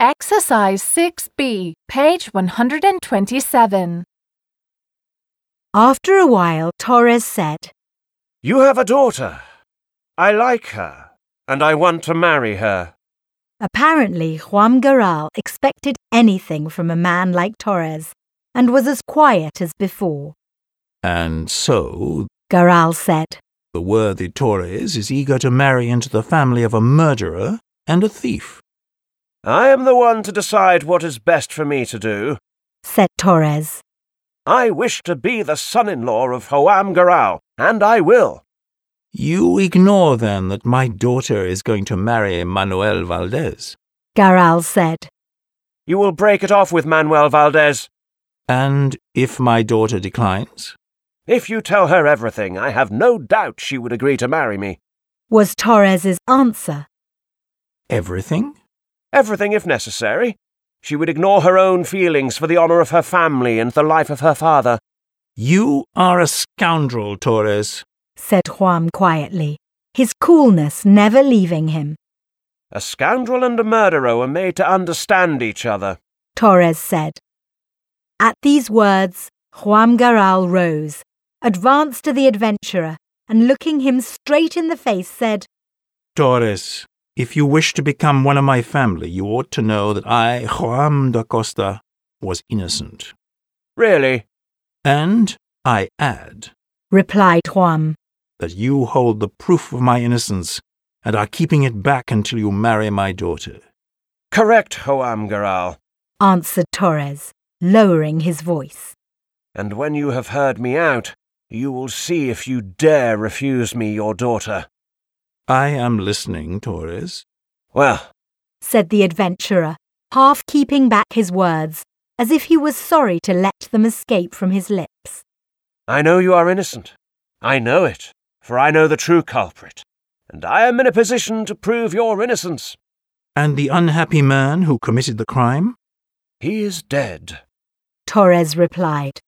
Exercise 6B, page 127. After a while, Torres said, "You have a daughter. I like her, and I want to marry her." Apparently, Juan Garral expected anything from a man like Torres and was as quiet as before. And so, Garral said, the worthy Torres is eager to marry into the family of a murderer and a thief. "I am the one to decide what is best for me to do," said Torres. "I wish to be the son-in-law of Joam Garral, and I will." You ignore, then, that my daughter is going to marry Manuel Valdez. Garral said. "You will break it off with Manuel Valdez." And if my daughter declines? "If you tell her everything, I have no doubt she would agree to marry me." Was Torres's answer. Everything? "Everything if necessary. She would ignore her own feelings for the honor of her family and the life of her father." You are a scoundrel, Torres, said Juan quietly, his coolness never leaving him. "A scoundrel and a murderer were made to understand each other," Torres said. At these words, Juan Garral rose, advanced to the adventurer, and looking him straight in the face said, Torres, if you wish to become one of my family, you ought to know that I, Joam da Costa, was innocent. "Really?" And I add, replied Juan, that you hold the proof of my innocence and are keeping it back until you marry my daughter. "Correct, Joam Garral," answered Torres, lowering his voice. "And when you have heard me out, you will see if you dare refuse me your daughter." I am listening, Torres. "Well," said the adventurer, half keeping back his words, as if he was sorry to let them escape from his lips. "I know you are innocent. I know it, for I know the true culprit, and I am in a position to prove your innocence." And the unhappy man who committed the crime? "He is dead," Torres replied.